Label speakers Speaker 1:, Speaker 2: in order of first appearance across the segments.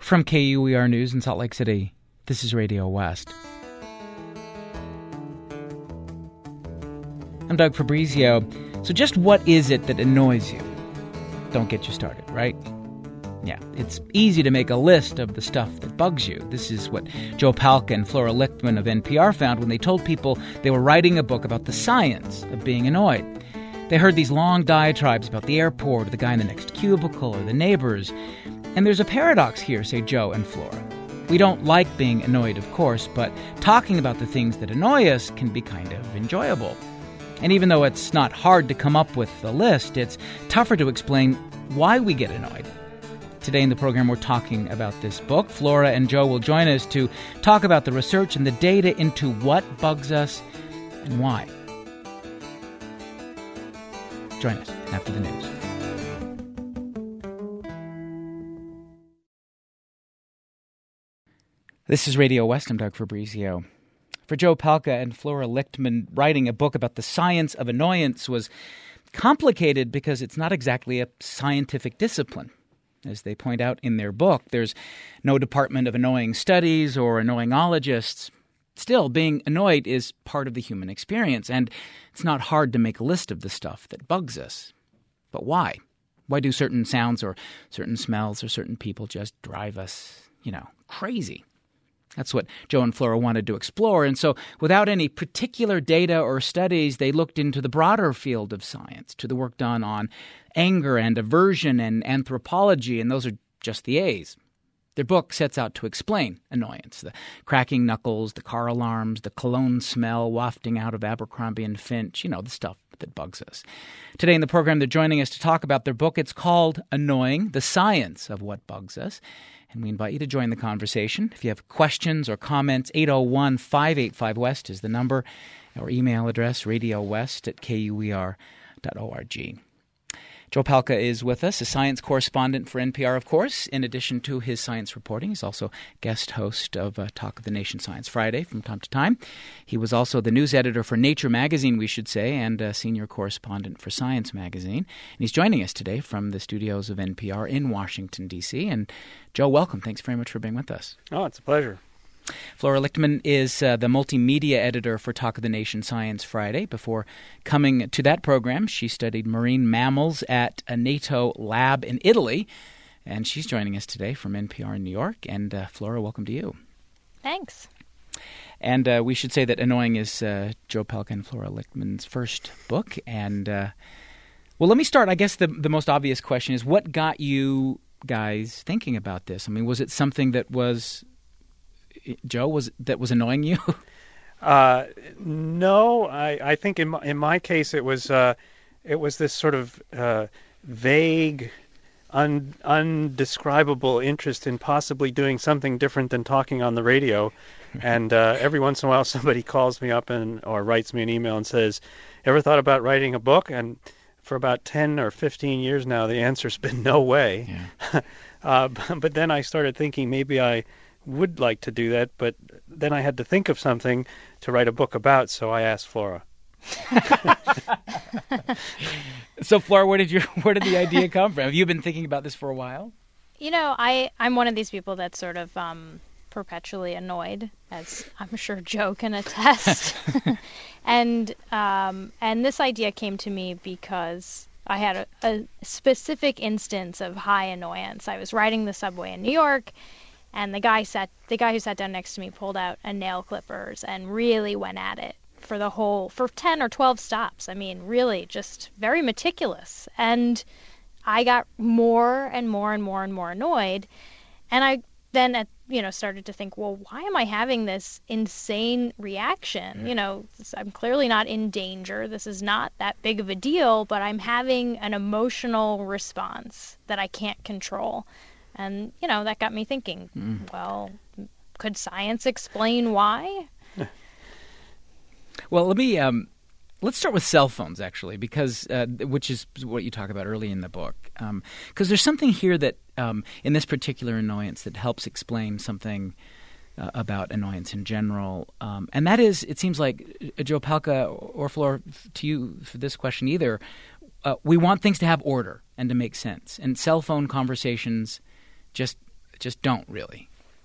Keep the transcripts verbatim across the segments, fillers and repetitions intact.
Speaker 1: From K U E R News in Salt Lake City, this is Radio West. I'm Doug Fabrizio. So just what is it that annoys you? Don't get you started, right? Yeah, it's easy to make a list of the stuff that bugs you. This is what Joe Palca and Flora Lichtman of N P R found when they told people they were writing a book about the science of being annoyed. They heard these long diatribes about the airport or the guy in the next cubicle or the neighbors. And there's a paradox here, say Joe and Flora. We don't like being annoyed, of course, but talking about the things that annoy us can be kind of enjoyable. And even though it's not hard to come up with a list, it's tougher to explain why we get annoyed. Today in the program, we're talking about this book. Flora and Joe will join us to talk about the research and the data into what bugs us and why. Join us after the news. This is Radio West. I'm Doug Fabrizio. For Joe Palca and Flora Lichtman, writing a book about the science of annoyance was complicated because it's not exactly a scientific discipline. As they point out in their book, there's no department of annoying studies or annoyingologists. Still, being annoyed is part of the human experience, and it's not hard to make a list of the stuff that bugs us. But why? Why do certain sounds or certain smells or certain people just drive us, you know, crazy? That's what Joe and Flora wanted to explore. And so without any particular data or studies, they looked into the broader field of science, to the work done on anger and aversion and anthropology, and those are just the A's. Their book sets out to explain annoyance, the cracking knuckles, the car alarms, the cologne smell wafting out of Abercrombie and Finch, you know, the stuff that bugs us. Today in the program, they're joining us to talk about their book. It's called Annoying, The Science of What Bugs Us. And we invite you to join the conversation. If you have questions or comments, eight oh one, five eight five, WEST is the number. Our email address, radiowest at k u e r dot org. Joe Palca is with us, a science correspondent for N P R, of course. In addition to his science reporting, he's also guest host of uh, Talk of the Nation Science Friday from time to time. He was also the news editor for Nature magazine, we should say, and a senior correspondent for Science magazine. And he's joining us today from the studios of N P R in Washington, D C. And Joe, welcome. Thanks very much for being with us.
Speaker 2: Oh, it's a pleasure.
Speaker 1: Flora Lichtman is uh, the multimedia editor for Talk of the Nation Science Friday. Before coming to that program, she studied marine mammals at a NATO lab in Italy, and she's joining us today from N P R in New York. And uh, Flora, welcome to you.
Speaker 3: Thanks.
Speaker 1: And uh, we should say that Annoying is uh, Joe Palca and Flora Lichtman's first book. And, uh, well, let me start. I guess the, the most obvious question is, what got you guys thinking about this? I mean, was it something that was... Joe, was that was annoying you?
Speaker 2: uh, no, I, I think in my, in my case it was uh, it was this sort of uh, vague, un, undescribable interest in possibly doing something different than talking on the radio. And uh, every once in a while somebody calls me up and or writes me an email and says, "Ever thought about writing a book?" And for about ten or fifteen years now, the answer's been no way.
Speaker 1: Yeah.
Speaker 2: uh, but, but then I started thinking maybe I would like to do that, but then I had to think of something to write a book about, so I asked Flora.
Speaker 1: So, Flora, where did your where did the idea come from? Have you been thinking about this for a while?
Speaker 3: You know, I, I'm one of these people that's sort of um, perpetually annoyed, as I'm sure Joe can attest. and um, and this idea came to me because I had a, a specific instance of high annoyance. I was riding the subway in New York, and the guy sat, the guy who sat down next to me pulled out a nail clippers and really went at it for the whole, for ten or twelve stops. I mean, really just very meticulous. And I got more and more and more and more annoyed. And I then, at, you know, started to think, well, why am I having this insane reaction? You know, I'm clearly not in danger. This is not that big of a deal, but I'm having an emotional response that I can't control. And, you know, that got me thinking, mm. well, could science explain why?
Speaker 1: Well, let me um, let's start with cell phones, actually, because uh, which is what you talk about early in the book. Because um, there's something here that um, in this particular annoyance that helps explain something uh, about annoyance in general. Um, and that is, it seems like, uh, Joe Palca or Flora, to you for this question either, uh, we want things to have order and to make sense. And cell phone conversations just just don't really.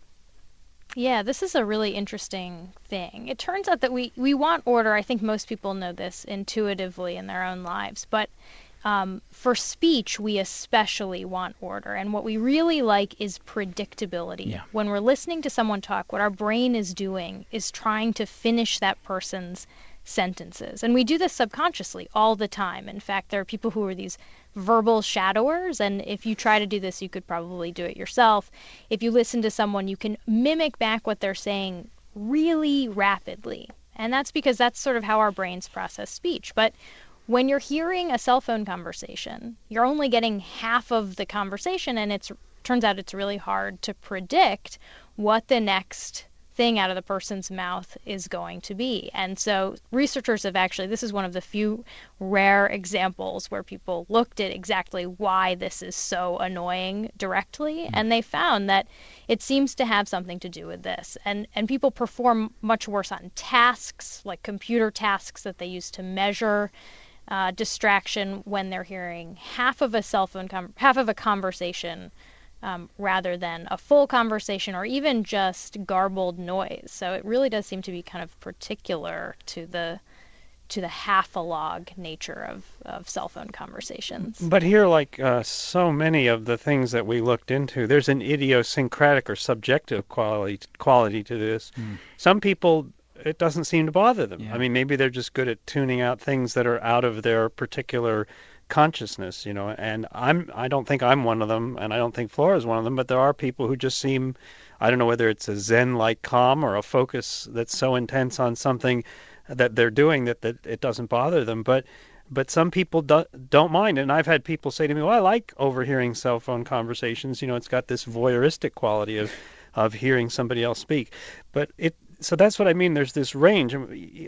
Speaker 3: Yeah, this is a really interesting thing. It turns out that we, we want order. I think most people know this intuitively in their own lives. But um, for speech, we especially want order. And what we really like is predictability.
Speaker 1: Yeah.
Speaker 3: When we're listening to someone talk, what our brain is doing is trying to finish that person's sentences. And we do this subconsciously all the time. In fact, there are people who are these verbal shadowers, and if you try to do this, you could probably do it yourself. If you listen to someone, you can mimic back what they're saying really rapidly. And that's because that's sort of how our brains process speech. But when you're hearing a cell phone conversation, you're only getting half of the conversation, and it turns out it's really hard to predict what the next thing out of the person's mouth is going to be. And so researchers have actually, this is one of the few rare examples where people looked at exactly why this is so annoying directly, and they found that it seems to have something to do with this. And and people perform much worse on tasks, like computer tasks that they use to measure uh, distraction, when they're hearing half of a cell phone, com- half of a conversation Um, rather than a full conversation or even just garbled noise. So it really does seem to be kind of particular to the to the half-a-log nature of, of cell phone conversations.
Speaker 2: But here, like uh, so many of the things that we looked into, there's an idiosyncratic or subjective quality quality to this. Mm. Some people, it doesn't seem to bother them.
Speaker 1: Yeah.
Speaker 2: I mean, maybe they're just good at tuning out things that are out of their particular consciousness, you know, and I'm I don't think I'm one of them, and I don't think Flora is one of them, but there are people who just seem, I don't know whether it's a Zen-like calm or a focus that's so intense on something that they're doing that, that it doesn't bother them, but but some people do, don't mind, and I've had people say to me, well, I like overhearing cell phone conversations, you know, it's got this voyeuristic quality of of hearing somebody else speak, but it so that's what I mean. There's this range,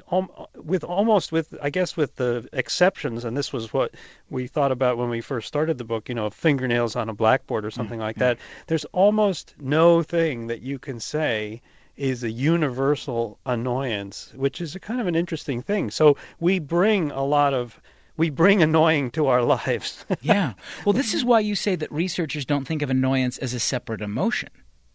Speaker 2: with almost with I guess with the exceptions, and this was what we thought about when we first started the book. You know, fingernails on a blackboard or something mm-hmm. like that. There's almost no thing that you can say is a universal annoyance, which is a kind of an interesting thing. So we bring a lot of we bring annoying to our lives.
Speaker 1: Yeah. Well, this is why you say that researchers don't think of annoyance as a separate emotion.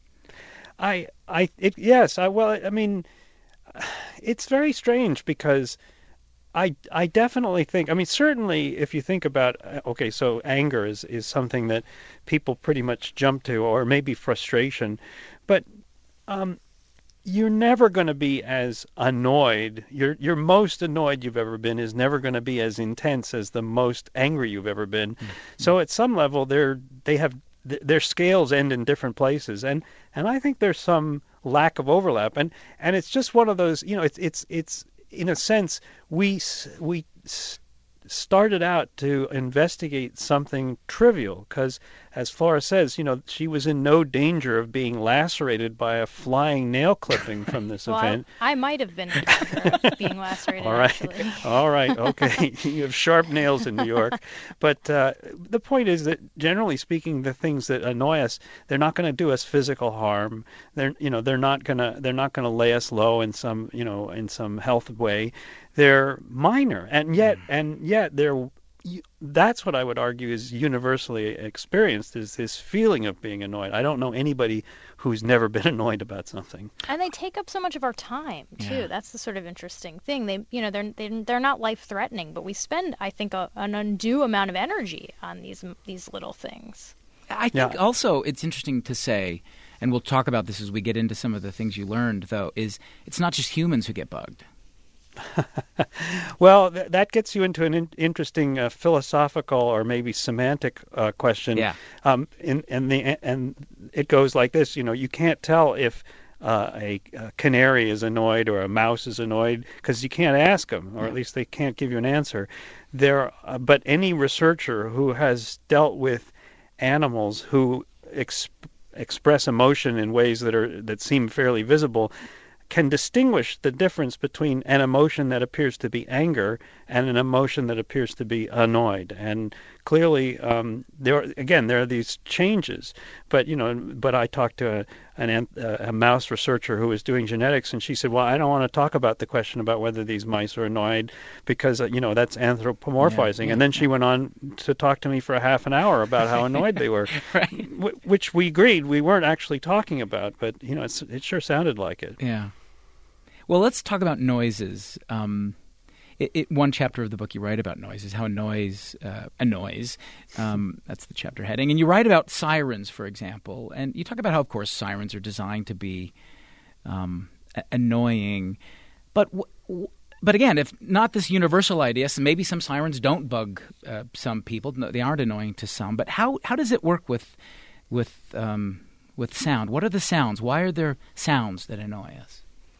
Speaker 2: I, I, it, yes, I, well, I mean, it's very strange because I, I definitely think, I mean, certainly if you think about, okay, so anger is, is something that people pretty much jump to, or maybe frustration, but um, you're never going to be as annoyed. Your, your most annoyed you've ever been is never going to be as intense as the most angry you've ever been. Mm-hmm. So at some level, they're, they have, their scales end in different places, and and I think there's some lack of overlap, and and it's just one of those, you know, it's it's it's in a sense we we started out to investigate something trivial because, as Flora says, you know, she was in no danger of being lacerated by a flying nail clipping from this
Speaker 3: well,
Speaker 2: event.
Speaker 3: I, I might have been in danger of being lacerated.
Speaker 2: All right,
Speaker 3: actually.
Speaker 2: all right, okay. You have sharp nails in New York, but uh, the point is that generally speaking, the things that annoy us, they're not going to do us physical harm. They're, you know, they're not gonna they're not going to lay us low in some, you know, in some health way. They're minor, and yet, and yet, they're. That's what I would argue is universally experienced, is this feeling of being annoyed. I don't know anybody who's never been annoyed about something.
Speaker 3: And they take up so much of our time too.
Speaker 1: Yeah.
Speaker 3: That's the sort of interesting thing. They, you know, they're they, they're not life threatening, but we spend, I think, a, an undue amount of energy on these these little things.
Speaker 1: I think
Speaker 2: Yeah.
Speaker 1: also it's interesting to say, and we'll talk about this as we get into some of the things you learned, though, is it's not just humans who get bugged.
Speaker 2: Well, th- that gets you into an in- interesting uh, philosophical or maybe semantic uh, question.
Speaker 1: Yeah.
Speaker 2: Um, and, and, the, and it goes like this, you know, you can't tell if uh, a, a canary is annoyed or a mouse is annoyed because you can't ask them, or
Speaker 1: Yeah.
Speaker 2: at least they can't give you an answer. There, uh, but any researcher who has dealt with animals who ex- express emotion in ways that are that seem fairly visible can distinguish the difference between an emotion that appears to be anger and an emotion that appears to be annoyed. And clearly, um, there are, again, there are these changes. But, you know, but I talked to a, an, a mouse researcher who was doing genetics, and she said, well, I don't want to talk about the question about whether these mice are annoyed because, uh, you know, that's anthropomorphizing.
Speaker 1: Yeah, yeah,
Speaker 2: and then she
Speaker 1: yeah.
Speaker 2: went on to talk to me for a half an hour about how annoyed they were,
Speaker 1: Right.
Speaker 2: w- which we agreed we weren't actually talking about. But, you know, it's, it sure sounded like it.
Speaker 1: Yeah. Well, let's talk about noises. Um, it, it, one chapter of the book you write about noises, how a noise uh, annoys. Um, that's the chapter heading. And you write about sirens, for example. And you talk about how, of course, sirens are designed to be um, a- annoying. But w- w- but again, if not this universal idea, so maybe some sirens don't bug uh, some people. No, they aren't annoying to some. But how, how does it work with with um, with sound? What are the sounds? Why are there sounds that annoy us?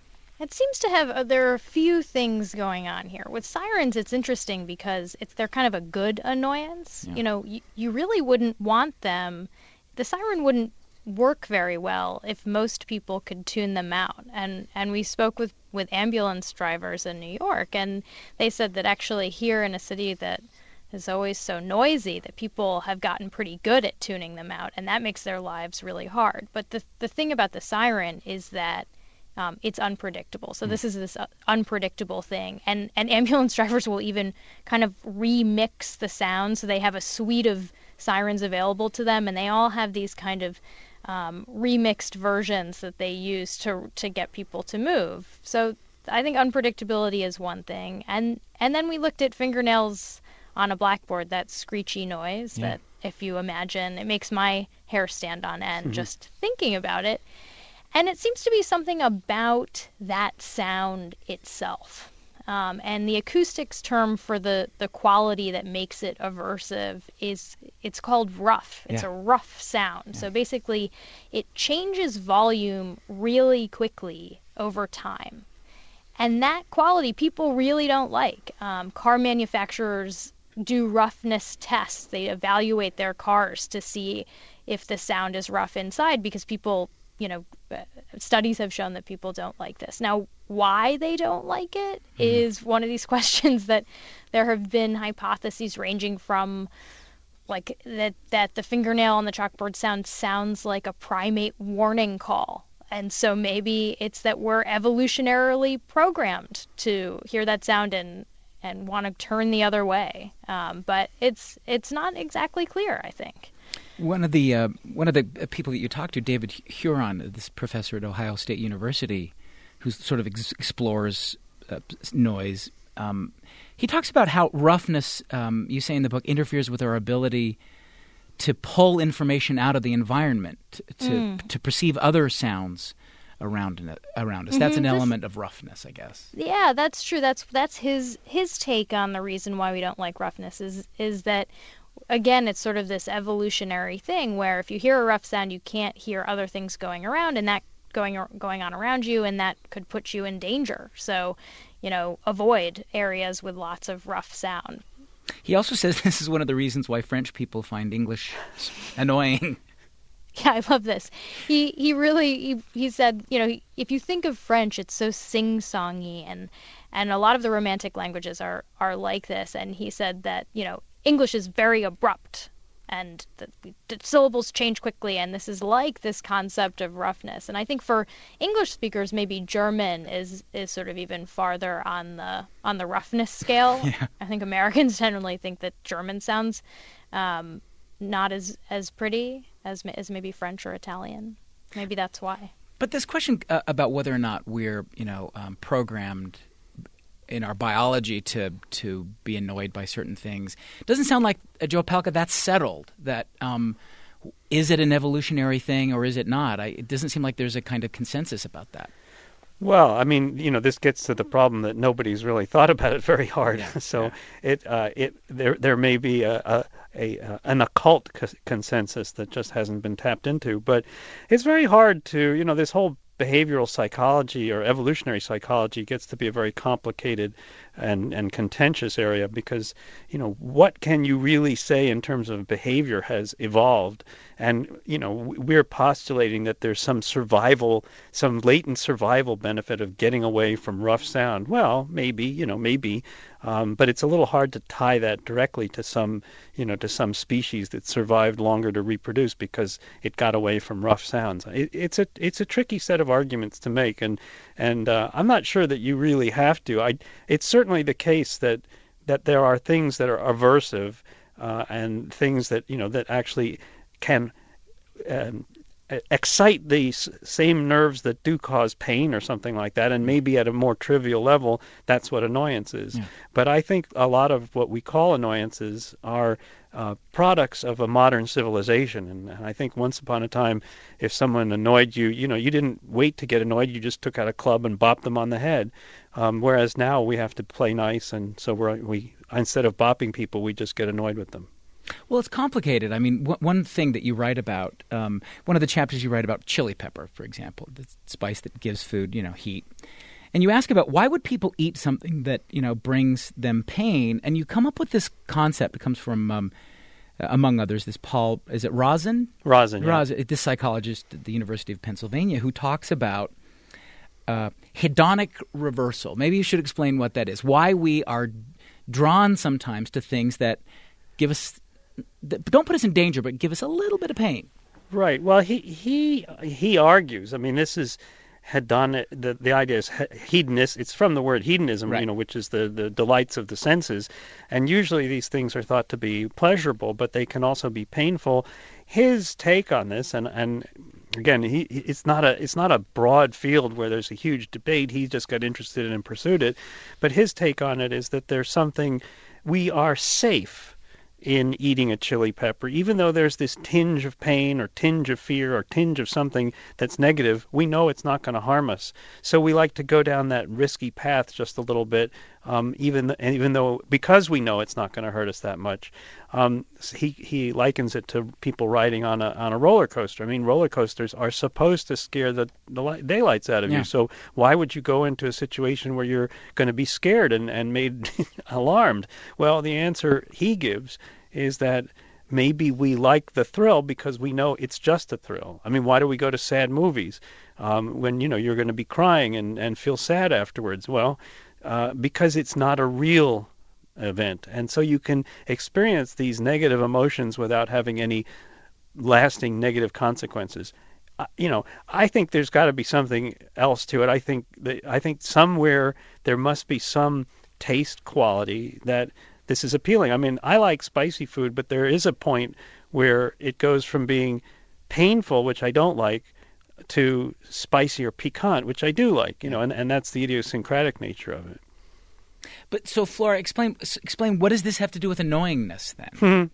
Speaker 3: It seems to have uh, there are a few things going on here. With sirens, it's interesting because it's they're kind of a good annoyance.
Speaker 1: Yeah.
Speaker 3: You know, you, you really wouldn't want them. The siren wouldn't work very well if most people could tune them out. And and we spoke with, with ambulance drivers in New York, and they said that actually here in a city that is always so noisy that people have gotten pretty good at tuning them out, and that makes their lives really hard. But the the thing about the siren is that Um, it's unpredictable. So this is this uh, unpredictable thing. And, and ambulance drivers will even kind of remix the sounds. So they have a suite of sirens available to them, and they all have these kind of um, remixed versions that they use to to get people to move. So I think unpredictability is one thing. And, and then we looked at fingernails on a blackboard, that screechy noise
Speaker 1: Yeah.
Speaker 3: that, if you imagine, it makes my hair stand on end just thinking about it. And it seems to be something about that sound itself. Um, and the acoustics term for the, the quality that makes it aversive is, it's called rough. It's
Speaker 1: Yeah.
Speaker 3: a rough sound. So basically, it changes volume really quickly over time. And that quality people really don't like. Um, car manufacturers do roughness tests. They evaluate their cars to see if the sound is rough inside, because people, you know, studies have shown that people don't like this. Now, why they don't like it mm-hmm. is one of these questions that there have been hypotheses ranging from like that, that the fingernail on the chalkboard sound sounds like a primate warning call. And so maybe it's that we're evolutionarily programmed to hear that sound and, and want to turn the other way. Um, but it's it's not exactly clear, I think.
Speaker 1: One of the uh, one of the people that you talked to, David Huron, this professor at Ohio State University, who sort of ex- explores uh, noise, um, he talks about how roughness, um, you say in the book, interferes with our ability to pull information out of the environment, to mm. to perceive other sounds around around us. Mm-hmm. That's an this, element of roughness, I guess.
Speaker 3: Yeah, that's true. That's that's his his take on the reason why we don't like roughness is is that, again, it's sort of this evolutionary thing where if you hear a rough sound, you can't hear other things going around, and that going going on around you, and that could put you in danger. So, you know, avoid areas with lots of rough sound.
Speaker 1: He also says this is one of the reasons why French people find English annoying.
Speaker 3: Yeah, I love this. He he really he, he said, you know, if you think of French, it's so sing-songy, and and a lot of the Romantic languages are are like this. And he said that, you know, English is very abrupt, and the, the syllables change quickly, and this is like this concept of roughness. And I think for English speakers, maybe German is is sort of even farther on the on the roughness scale.
Speaker 1: Yeah.
Speaker 3: I think Americans generally think that German sounds um, not as as pretty as as maybe French or Italian. Maybe that's why.
Speaker 1: But this question uh, about whether or not we're, you know, um, programmed in our biology to to be annoyed by certain things doesn't sound like, uh, Joe Palca, that's settled. That um, is it an evolutionary thing or is it not? I, it doesn't seem like there's a kind of consensus about that.
Speaker 2: Well, I mean, you know, this gets to the problem that nobody's really thought about it very hard.
Speaker 1: Yeah,
Speaker 2: so
Speaker 1: yeah.
Speaker 2: it uh, it there there may be a, a, a uh, an occult c- consensus that just hasn't been tapped into, but it's very hard to, you know, this whole behavioral psychology or evolutionary psychology gets to be a very complicated and, and contentious area because, you know, what can you really say in terms of behavior has evolved? And, you know, we're postulating that there's some survival, some latent survival benefit of getting away from rough sound. Well, maybe, you know, maybe Um, but it's a little hard to tie that directly to some, you know, to some species that survived longer to reproduce because it got away from rough sounds. It, it's a it's a tricky set of arguments to make, and and uh, I'm not sure that you really have to. I it's certainly the case that that there are things that are aversive uh, and things that you know that actually can um, excite the same nerves that do cause pain or something like that, and maybe at a more trivial level, that's what annoyance is. Yeah. But I think a lot of what we call annoyances are uh, products of a modern civilization, and, and I think once upon a time, if someone annoyed you, you know, you didn't wait to get annoyed, you just took out a club and bopped them on the head. Um, whereas now we have to play nice, and so we're, we instead of bopping people, we just get annoyed with them.
Speaker 1: Well, it's complicated. I mean, w- one thing that you write about, um, one of the chapters you write about chili pepper, for example, the spice that gives food, you know, heat. And you ask about why would people eat something that, you know, brings them pain? And you come up with this concept that comes from, um, uh, among others, this Paul, is it Rozin?
Speaker 2: Rozin, yeah.
Speaker 1: Rozin, this psychologist at the University of Pennsylvania who talks about uh, hedonic reversal. Maybe you should explain what that is, why we are drawn sometimes to things that give us don't put us in danger, but give us a little bit of pain.
Speaker 2: Right. Well, he he he argues. I mean, this is hedonic. The the idea is hedonist. It's from the word hedonism, right. you know, which is the the delights of the senses. And usually these things are thought to be pleasurable, but they can also be painful. His take on this, and and again, he it's not a it's not a broad field where there's a huge debate. He just got interested in and pursued it. But his take on it is that there's something we are safe in eating a chili pepper, even though there's this tinge of pain or tinge of fear or tinge of something that's negative, we know it's not going to harm us. So we like to go down that risky path just a little bit, um, even even though because we know it's not going to hurt us that much. Um, he he likens it to people riding on a on a roller coaster. I mean, roller coasters are supposed to scare the, the light, daylights out of yeah. you. So why would you go into a situation where you're going to be scared and, and made alarmed? Well, the answer he gives is that maybe we like the thrill because we know it's just a thrill. I mean, why do we go to sad movies um, when, you know, you're going to be crying and, and feel sad afterwards? Well, uh, because it's not a real event. And so you can experience these negative emotions without having any lasting negative consequences. Uh, you know, I think there's got to be something else to it. I think that, I think somewhere there must be some taste quality that this is appealing. I mean, I like spicy food, but there is a point where it goes from being painful, which I don't like, to spicy or piquant, which I do like, you know, and, and that's the idiosyncratic nature of it.
Speaker 1: But so, Flora, explain explain what does this have to do with annoyingness then?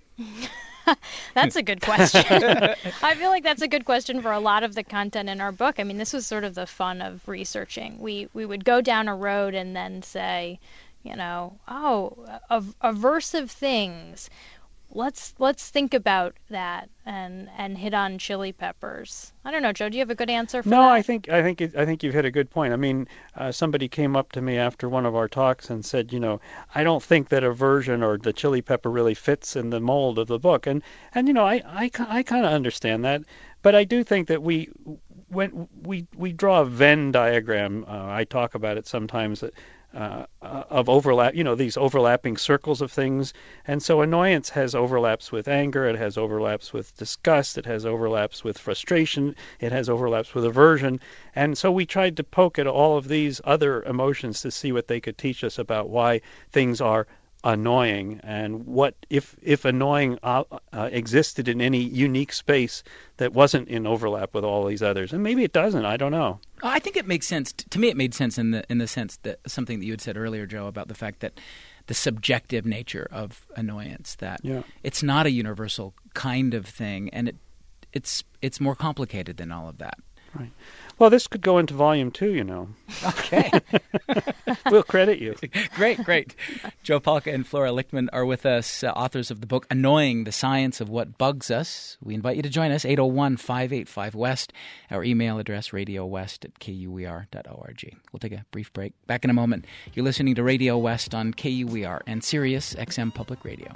Speaker 3: That's a good question. I feel like that's a good question for a lot of the content in our book. I mean, this was sort of the fun of researching. We we would go down a road and then say, you know, oh, av- aversive things. Let's let's think about that and and hit on chili peppers. I don't know, Joe. Do you have a good answer for
Speaker 2: no,
Speaker 3: that?
Speaker 2: No, I think I think it, I think you've hit a good point. I mean, uh, somebody came up to me after one of our talks and said, you know, I don't think that aversion or the chili pepper really fits in the mold of the book, and and you know, I I, I kind of understand that, but I do think that we when we we draw a Venn diagram. Uh, I talk about it sometimes. That, Uh, of overlap, you know, these overlapping circles of things. And so annoyance has overlaps with anger, it has overlaps with disgust, it has overlaps with frustration, it has overlaps with aversion. And so we tried to poke at all of these other emotions to see what they could teach us about why things are annoying and what if if annoying uh, uh, existed in any unique space that wasn't in overlap with all these others. And maybe it doesn't. I don't know.
Speaker 1: I think it makes sense. To me, it made sense in the in the sense that something that you had said earlier, Joe, about the fact that the subjective nature of annoyance, that
Speaker 2: yeah.
Speaker 1: it's not a universal kind of thing, and it it's it's more complicated than all of that.
Speaker 2: Right. Well, this could go into volume two, you know.
Speaker 1: Okay.
Speaker 2: We'll credit you.
Speaker 1: Great, great. Joe Palca and Flora Lichtman are with us, uh, authors of the book Annoying, The Science of What Bugs Us. We invite you to join us, eight oh one, five eight five, W E S T. Our email address, radio west at k u e r dot org. We'll take a brief break. Back in a moment. You're listening to Radio West on K U E R and Sirius X M Public Radio.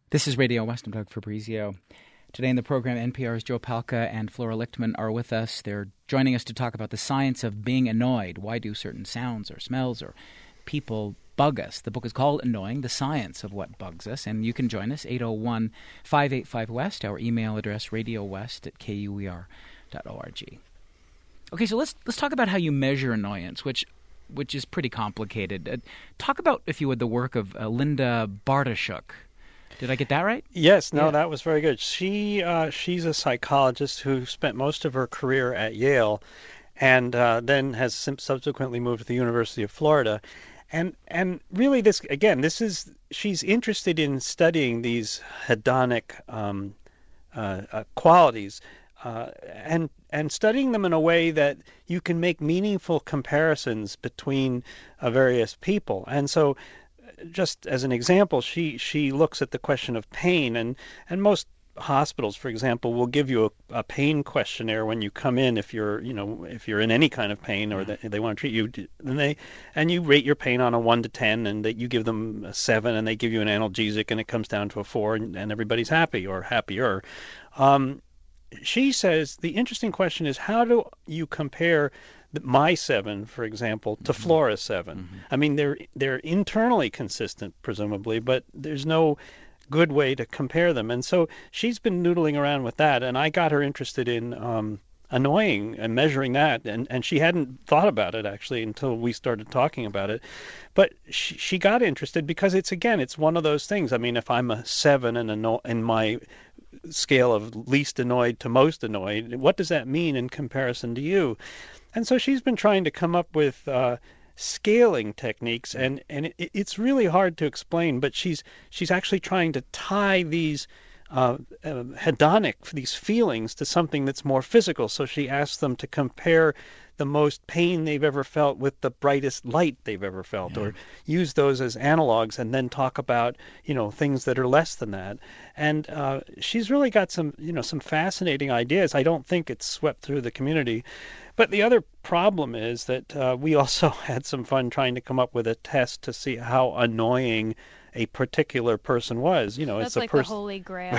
Speaker 1: This is Radio West. I'm Doug Fabrizio. Today in the program, N P R's Joe Palca and Flora Lichtman are with us. They're joining us to talk about the science of being annoyed. Why do certain sounds or smells or people bug us? The book is called Annoying, The Science of What Bugs Us. And you can join us, eight oh one, five eight five, West, our email address, radiowest at K U E R dot org. Okay, so let's let's talk about how you measure annoyance, which which is pretty complicated. Uh, talk about, if you would, the work of uh, Linda Bartoshuk. Did I get that right?
Speaker 2: Yes, no,
Speaker 1: Yeah.
Speaker 2: that was very good. She uh, she's a psychologist who spent most of her career at Yale, and uh, then has sim- subsequently moved to the University of Florida, and and really this again, this is she's interested in studying these hedonic um, uh, uh, qualities. Uh, and and studying them in a way that you can make meaningful comparisons between uh, various people. And so, just as an example, she she looks at the question of pain, and and most hospitals, for example, will give you a, a pain questionnaire when you come in if you're you know if you're in any kind of pain or that they want to treat you, and they and you rate your pain on a one to ten, and that you give them a seven, and they give you an analgesic, and it comes down to a four, and, and everybody's happy or happier. Um, She says the interesting question is, how do you compare the, my seven, for example, to mm-hmm. Flora's seven? Mm-hmm. I mean, they're they're internally consistent, presumably, but there's no good way to compare them. And so she's been noodling around with that, and I got her interested in um, annoying and measuring that, and, and she hadn't thought about it, actually, until we started talking about it. But she, she got interested because it's, again, it's one of those things. I mean, if I'm a seven and anno- in my scale of least annoyed to most annoyed, what does that mean in comparison to you? And so she's been trying to come up with uh, scaling techniques, and and it, it's really hard to explain, but she's she's actually trying to tie these uh, uh, hedonic, these feelings, to something that's more physical. So she asks them to compare the most pain they've ever felt with the brightest light they've ever felt, yeah. or use those as analogs, and then talk about, you know, things that are less than that. And uh, she's really got some, you know, some fascinating ideas. I don't think it's swept through the community. But the other problem is that uh, we also had some fun trying to come up with a test to see how annoying a particular person was. You know,
Speaker 3: That's
Speaker 2: it's a
Speaker 3: like
Speaker 2: person.
Speaker 3: the holy grail.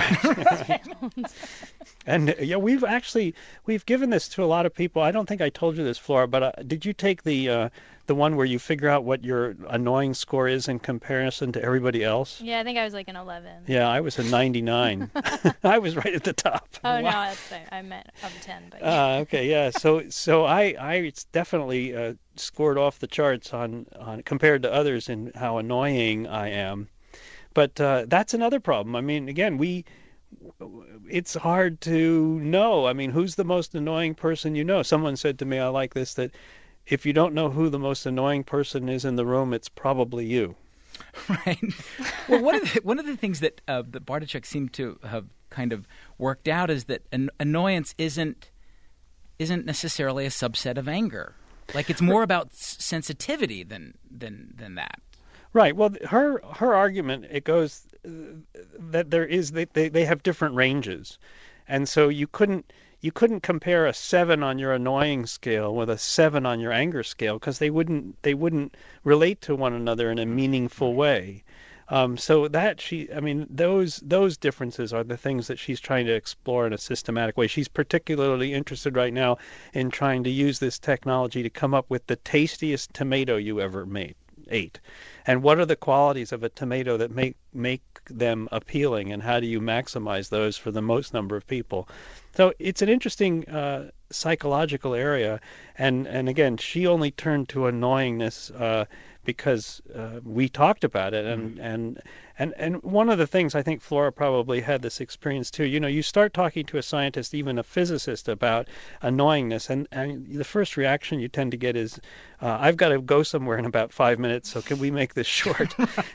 Speaker 2: And yeah, we've actually we've given this to a lot of people. I don't think I told you this, Flora, but uh, did you take the uh, the one where you figure out what your annoying score is in comparison to everybody else?
Speaker 3: Yeah, I think I was like an eleven.
Speaker 2: Yeah, I was a ninety-nine. I was right at the top.
Speaker 3: Oh
Speaker 2: wow.
Speaker 3: no, that's I meant of ten, but.
Speaker 2: Yeah. Uh, okay, yeah. So so I I definitely uh, scored off the charts on on compared to others in how annoying I am. But uh, that's another problem. I mean, again, we. It's hard to know. I mean, who's the most annoying person you know? Someone said to me, I like this, that if you don't know who the most annoying person is in the room, it's probably you.
Speaker 1: Right. Well, one of the, one of the things that uh, the Bartoshuk seemed to have kind of worked out is that an annoyance isn't isn't necessarily a subset of anger. Like, it's more about s- sensitivity than than than that.
Speaker 2: Right. Well, her her argument, it goes that there is they, they, they have different ranges, and so you couldn't you couldn't compare a seven on your annoying scale with a seven on your anger scale, because they wouldn't they wouldn't relate to one another in a meaningful way. Um, so that she, I mean, those those differences are the things that she's trying to explore in a systematic way. She's particularly interested right now in trying to use this technology to come up with the tastiest tomato you ever made. Ate, and what are the qualities of a tomato that make make them appealing, and how do you maximize those for the most number of people? So it's an interesting uh, psychological area, and and again, she only turned to annoyingness uh, because uh, we talked about it, and, mm-hmm. and and and one of the things, I think Flora probably had this experience too. You know, you start talking to a scientist, even a physicist, about annoyingness, and, and the first reaction you tend to get is, uh, "I've got to go somewhere in about five minutes, so can we make this short?"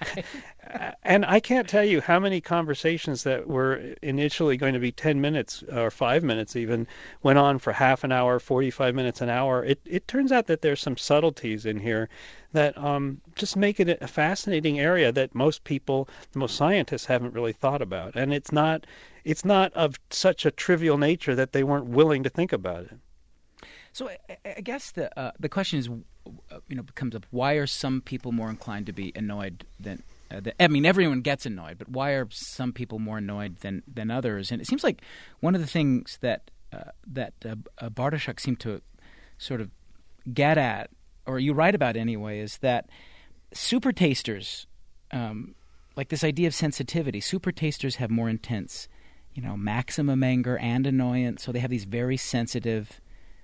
Speaker 2: And I can't tell you how many conversations that were initially going to be ten minutes or five minutes even went on for half an hour, forty-five minutes, an hour. It it turns out that there's some subtleties in here that um, just make it a fascinating area that most people, most scientists haven't really thought about. And it's not it's not of such a trivial nature that they weren't willing to think about it.
Speaker 1: So I, I guess the uh, the question is, uh, you know, comes up: why are some people more inclined to be annoyed than Uh, the, I mean, everyone gets annoyed, but why are some people more annoyed than, than others? And it seems like one of the things that uh, that uh, uh, Bartoshuk seemed to sort of get at, or you write about anyway, is that super tasters, um, like this idea of sensitivity, super tasters have more intense, you know, maximum anger and annoyance. So they have these very sensitive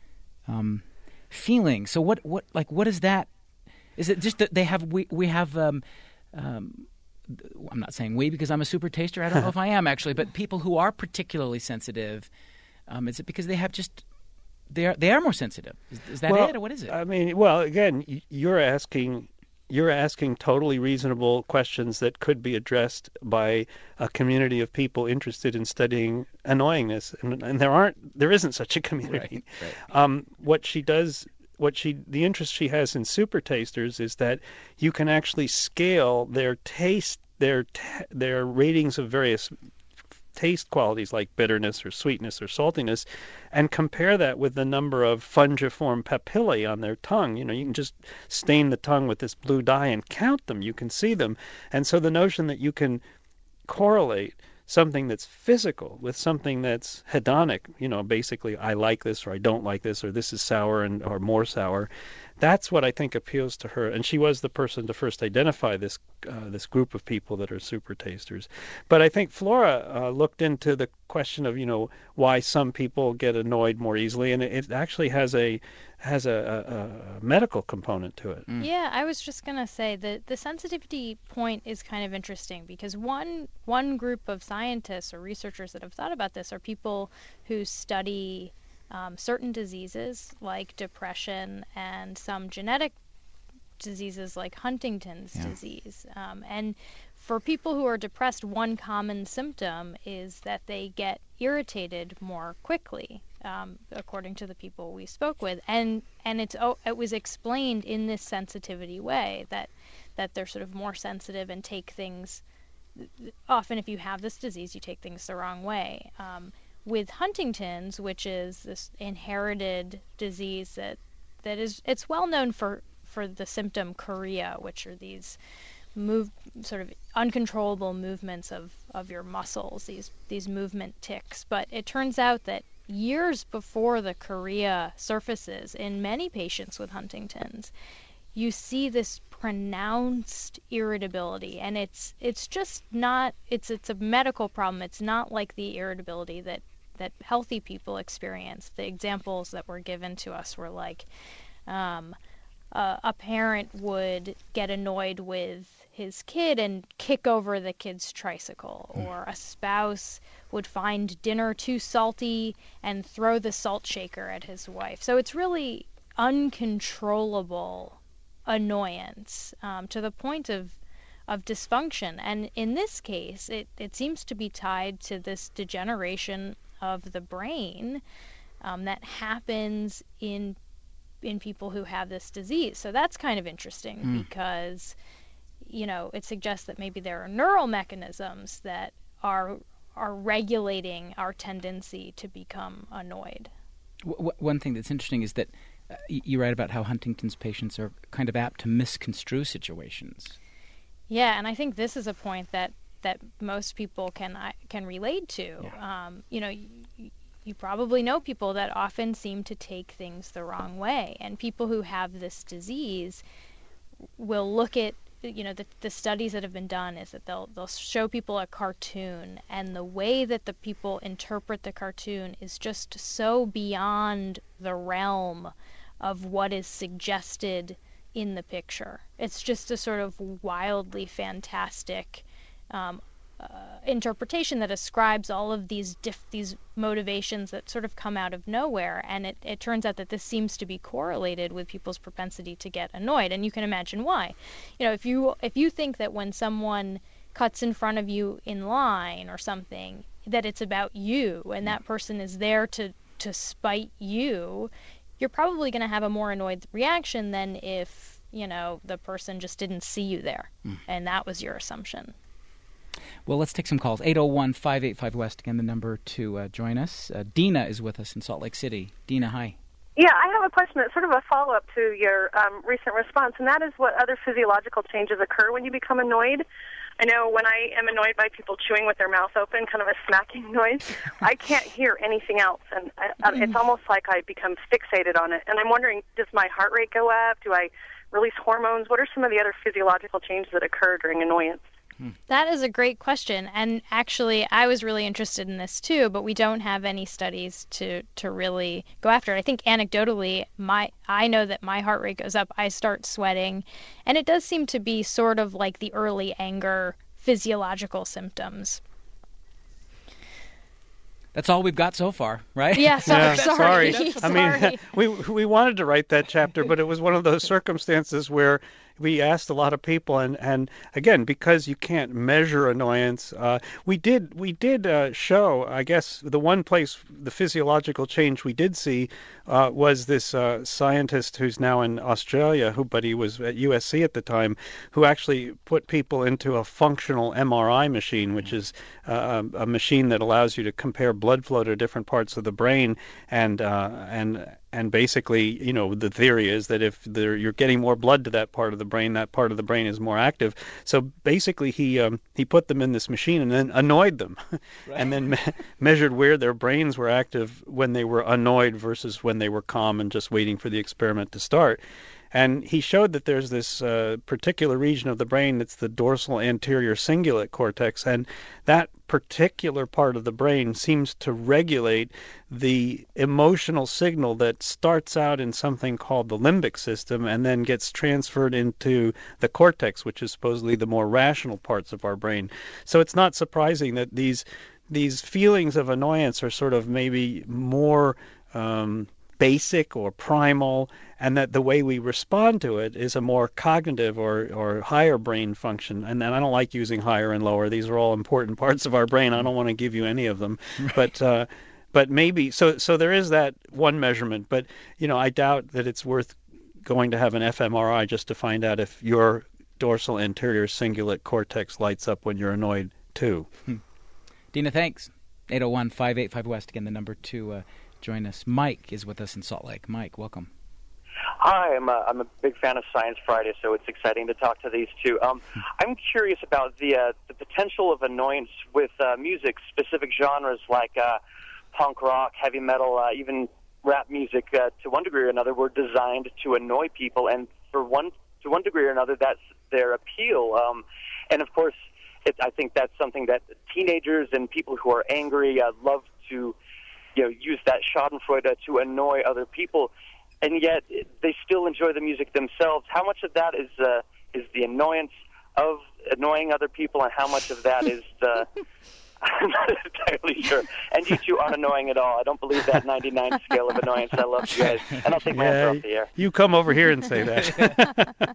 Speaker 1: um, feelings. So what, what, like, what is that? Is it just that they have, we, we have, um, um, I'm not saying we because I'm a super taster. I don't know if I am actually, but people who are particularly sensitive, um, is it because they have just, they are, they are more sensitive? Is, is that
Speaker 2: well,
Speaker 1: it, or what is it?
Speaker 2: I mean, well, again, you're asking you're asking totally reasonable questions that could be addressed by a community of people interested in studying annoyingness, and, and there aren't, there isn't such a community.
Speaker 1: Right, right.
Speaker 2: Um, what she does, what she, the interest she has in super tasters is that you can actually scale their taste, their their ratings of various taste qualities like bitterness or sweetness or saltiness, and compare that with the number of fungiform papillae on their tongue. You know, you can just stain the tongue with this blue dye and count them. You can see them. And so the notion that you can correlate something that's physical with something that's hedonic, you know, basically I like this or I don't like this or this is sour and or more sour, that's what I think appeals to her. And she was the person to first identify this uh, this group of people that are super tasters. But I think Flora uh, looked into the question of, you know, why some people get annoyed more easily, and it, it actually has a has a, a, a medical component to it.
Speaker 3: Mm. Yeah, I was just gonna say that the sensitivity point is kind of interesting because one one group of scientists or researchers that have thought about this are people who study Um, certain diseases like depression and some genetic diseases like Huntington's
Speaker 1: yeah.
Speaker 3: disease. Um, and for people who are depressed, one common symptom is that they get irritated more quickly, um, according to the people we spoke with. And and it's oh, it was explained in this sensitivity way that that they're sort of more sensitive and take things. Often, if you have this disease, you take things the wrong way. Um, With Huntington's, which is this inherited disease that that is, it's well known for, for the symptom chorea, which are these move sort of uncontrollable movements of, of your muscles, these these movement tics. But it turns out that years before the chorea surfaces in many patients with Huntington's, you see this pronounced irritability, and it's it's just not it's it's a medical problem. It's not like the irritability that that healthy people experience. The examples that were given to us were like um, uh, a parent would get annoyed with his kid and kick over the kid's tricycle, or a spouse would find dinner too salty and throw the salt shaker at his wife. So it's really uncontrollable annoyance, um, to the point of of dysfunction. And in this case, it, it seems to be tied to this degeneration of the brain um, that happens in in people who have this disease. So that's kind of interesting mm. because, you know, it suggests that maybe there are neural mechanisms that are are regulating our tendency to become annoyed.
Speaker 1: W- one thing that's interesting is that uh, you write about how Huntington's patients are kind of apt to misconstrue situations.
Speaker 3: Yeah, and I think this is a point that, that most people can can relate to.
Speaker 1: Yeah.
Speaker 3: Um, you know, you, you probably know people that often seem to take things the wrong way, and people who have this disease will look at, you know, the, the studies that have been done is that they'll they'll show people a cartoon, and the way that the people interpret the cartoon is just so beyond the realm of what is suggested in the picture. It's just a sort of wildly fantastic um, uh, interpretation that ascribes all of these diff- these motivations that sort of come out of nowhere, and it, it turns out that this seems to be correlated with people's propensity to get annoyed, and you can imagine why. You know, if you if you think that when someone cuts in front of you in line or something, that it's about you, and that person is there to, to spite you, you're probably going to have a more annoyed reaction than if, you know, the person just didn't see you there, mm. and that was your assumption.
Speaker 1: Well, let's take some calls. eight oh one, five eight five, West, again, the number to uh, join us. Uh, Dina is with us in Salt Lake City. Dina, hi.
Speaker 4: Yeah, I have a question that's sort of a follow-up to your um, recent response, and that is what other physiological changes occur when you become annoyed. I know when I am annoyed by people chewing with their mouth open, kind of a smacking noise, I can't hear anything else, and I, I, it's almost like I become fixated on it. And I'm wondering, does my heart rate go up? Do I release hormones? What are some of the other physiological changes that occur during annoyance?
Speaker 3: That is a great question. And actually, I was really interested in this too, but we don't have any studies to, to really go after it. I think anecdotally, my I know that my heart rate goes up, I start sweating, and it does seem to be sort of like the early anger physiological symptoms.
Speaker 1: That's all we've got so far, right?
Speaker 3: Yeah, sorry.
Speaker 2: Yeah,
Speaker 3: sorry.
Speaker 2: sorry.
Speaker 3: sorry.
Speaker 2: I mean, we we wanted to write that chapter, but it was one of those circumstances where we asked a lot of people, and, and again, because you can't measure annoyance, uh, we did we did uh, show, I guess, the one place the physiological change we did see uh, was this uh, scientist who's now in Australia, who but he was at U S C at the time, who actually put people into a functional M R I machine, which is uh, a machine that allows you to compare blood flow to different parts of the brain, and uh, and And basically, you know, the theory is that if there, you're getting more blood to that part of the brain, that part of the brain is more active. So basically, he um, he put them in this machine and then annoyed them, right. and then me- measured where their brains were active when they were annoyed versus when they were calm and just waiting for the experiment to start. And he showed that there's this uh, particular region of the brain that's the dorsal anterior cingulate cortex, and that particular part of the brain seems to regulate the emotional signal that starts out in something called the limbic system and then gets transferred into the cortex, which is supposedly the more rational parts of our brain. So it's not surprising that these these feelings of annoyance are sort of maybe more um, basic or primal, and that the way we respond to it is a more cognitive or, or higher brain function. And, and I don't like using higher and lower. These are all important parts of our brain. I don't want to give you any of them. Right. But uh, but maybe, so so there is that one measurement. But, you know, I doubt that it's worth going to have an fMRI just to find out if your dorsal anterior cingulate cortex lights up when you're annoyed too.
Speaker 1: Hmm. Dina, thanks. eight oh one, five eight five, West, again, the number to uh, join us. Mike is with us in Salt Lake. Mike, welcome.
Speaker 5: Hi, I'm a, I'm a big fan of Science Friday, so it's exciting to talk to these two. Um, I'm curious about the uh, the potential of annoyance with uh, music, specific genres like uh, punk rock, heavy metal, uh, even rap music. Uh, to one degree or another, were designed to annoy people, and for one to one degree or another, that's their appeal. Um, and of course, it, I think that's something that teenagers and people who are angry uh, love to, you know, use that Schadenfreude to annoy other people. And yet they still enjoy the music themselves. How much of that is uh, is the annoyance of annoying other people, and how much of that is the... I'm not entirely sure. And you two aren't annoying at all. I don't believe that ninety-nine scale of annoyance. I love you guys. And I'll take my
Speaker 2: yeah,
Speaker 5: answer off the air.
Speaker 2: You come over here and say that.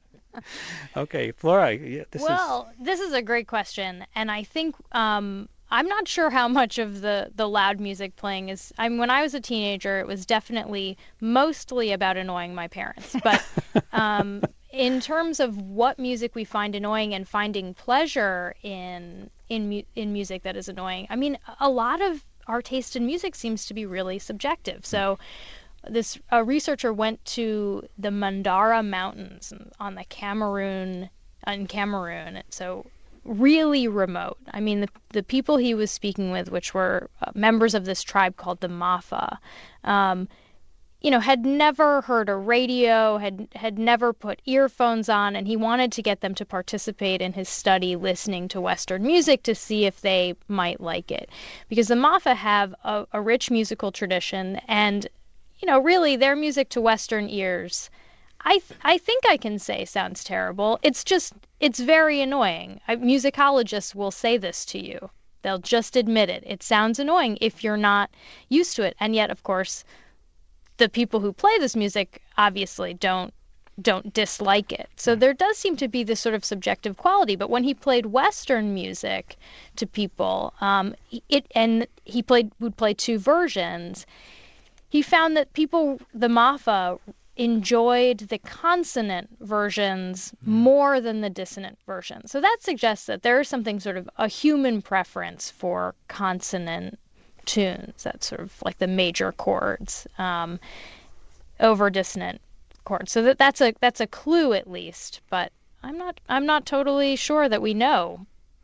Speaker 2: Okay, Flora. Yeah, this
Speaker 3: well,
Speaker 2: is...
Speaker 3: this is a great question. And I think... Um, I'm not sure how much of the, the loud music playing is... I mean, when I was a teenager, it was definitely mostly about annoying my parents. But um, in terms of what music we find annoying and finding pleasure in in mu- in music that is annoying, I mean, a lot of our taste in music seems to be really subjective. So this a researcher went to the Mandara Mountains on the Cameroon in Cameroon. So really remote. I mean, the the people he was speaking with, which were uh, members of this tribe called the Mafa, um, you know, had never heard a radio, had had never put earphones on, and he wanted to get them to participate in his study listening to Western music to see if they might like it. Because the Mafa have a, a rich musical tradition, and, you know, really their music to Western ears, I th- I think I can say sounds terrible. It's just, it's very annoying. I, musicologists will say this to you. They'll just admit it. It sounds annoying if you're not used to it. And yet, of course, the people who play this music obviously don't don't dislike it. So there does seem to be this sort of subjective quality. But when he played Western music to people, um, it and he played would play two versions, he found that people, the Mafa, enjoyed the consonant versions more than the dissonant versions. So that suggests that there is something sort of a human preference for consonant tunes. That's sort of like the major chords um, over dissonant chords. So that that's a that's a clue at least. But I'm not I'm not totally sure that we know.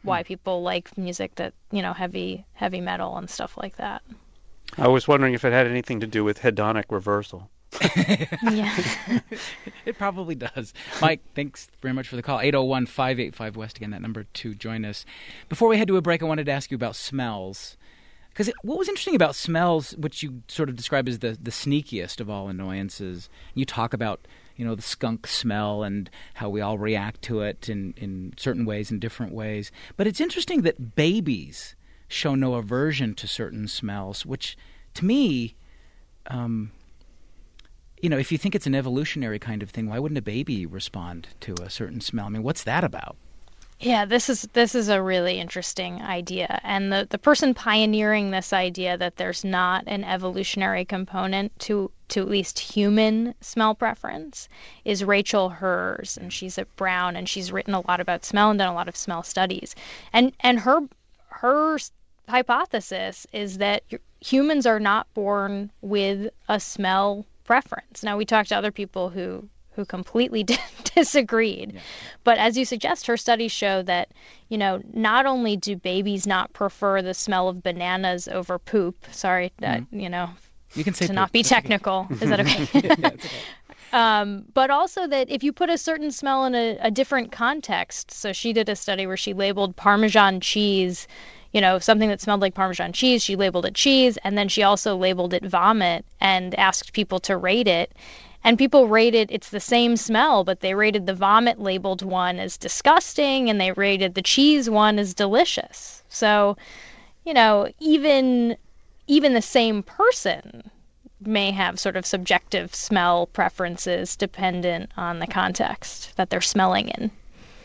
Speaker 3: why people like music that, you know, heavy heavy metal and stuff like that.
Speaker 2: I was wondering if it had anything to do with hedonic reversal.
Speaker 3: Yeah.
Speaker 1: It probably does. Mike, thanks very much for the call. eight oh one, five eight five, West, again, that number to join us. Before we head to a break, I wanted to ask you about smells. Because what was interesting about smells, which you sort of describe as the, the sneakiest of all annoyances, you talk about, you know, the skunk smell and how we all react to it in, in certain ways, in different ways. But it's interesting that babies show no aversion to certain smells, which to me, um, you know, if you think it's an evolutionary kind of thing, why wouldn't a baby respond to a certain smell? I mean, what's that about?
Speaker 3: Yeah, this is this is a really interesting idea. And the, the person pioneering this idea that there's not an evolutionary component to to at least human smell preference is Rachel Herz, and she's at Brown, and she's written a lot about smell and done a lot of smell studies. And and her her hypothesis is that humans are not born with a smell preference. Now, we talked to other people who who completely disagreed. Yeah. But as you suggest, her studies show that, you know, not only do babies not prefer the smell of bananas over poop, sorry, that, mm-hmm. you know,
Speaker 1: you can say
Speaker 3: to
Speaker 1: poop.
Speaker 3: not be
Speaker 1: That's
Speaker 3: technical.
Speaker 1: Okay.
Speaker 3: Is that okay?
Speaker 1: Yeah, it's okay.
Speaker 3: Um, but also that if you put a certain smell in a, a different context, so she did a study where she labeled Parmesan cheese, you know, something that smelled like Parmesan cheese, she labeled it cheese, and then she also labeled it vomit and asked people to rate it. And people rated, it's the same smell, but they rated the vomit labeled one as disgusting, and they rated the cheese one as delicious. So, you know, even even the same person may have sort of subjective smell preferences dependent on the context that they're smelling in.